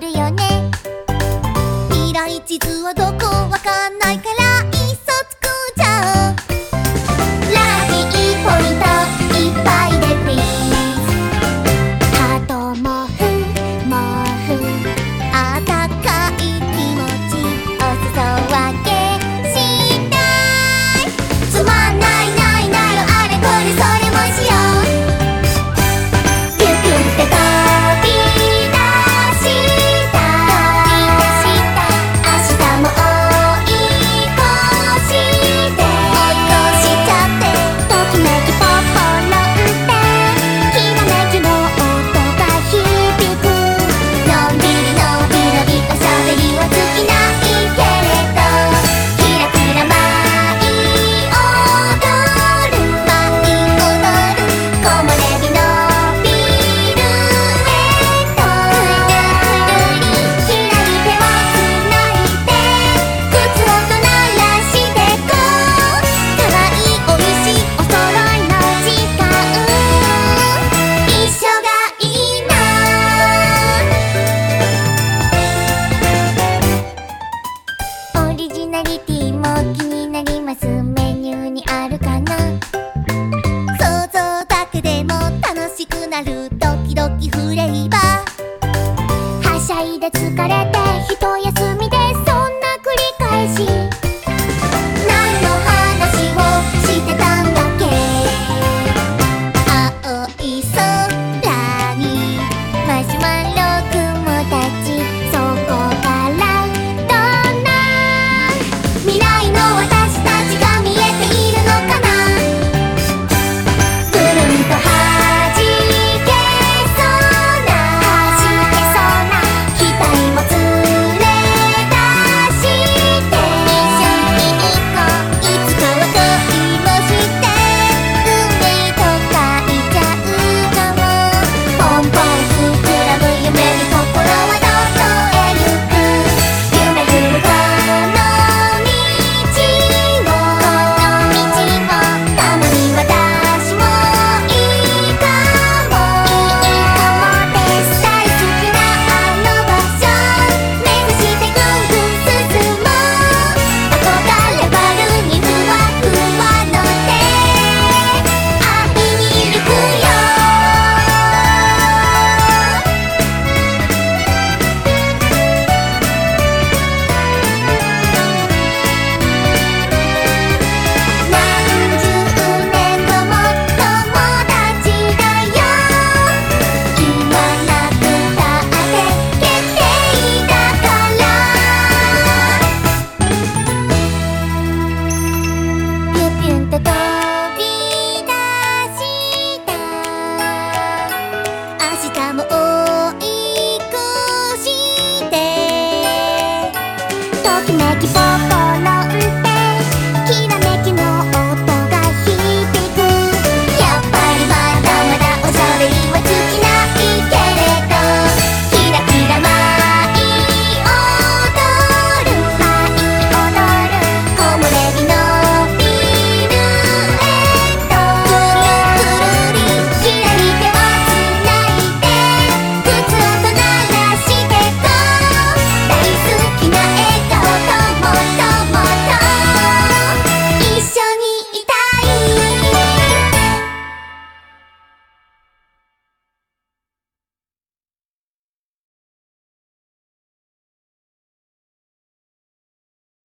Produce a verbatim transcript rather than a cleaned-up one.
るよね。未来地図はどこわかんないからいっそ作っちゃおう。ラッキーポイントいっぱいでプリーズ。ハートもふもふあったかい気持ちお裾分けしたい。つまんないないないあれこれそれもしよう。ピュピュって飛び出した明日も追い越して追い越しちゃってときめきポッポロンってきらめきの音が響く。のんびりのびのびおしゃべりは尽きないけれどキラキラ舞い踊る舞い踊る木漏れ日のビルへとくるくるり左手をつないで靴音鳴らしてこう。かわいいおいしいお揃いの時間一緒がいいな。オリジナリティも気になります。メニューにあるかな。想像だけでも楽しくなるドキドキフレーバー。はしゃいで疲れて一休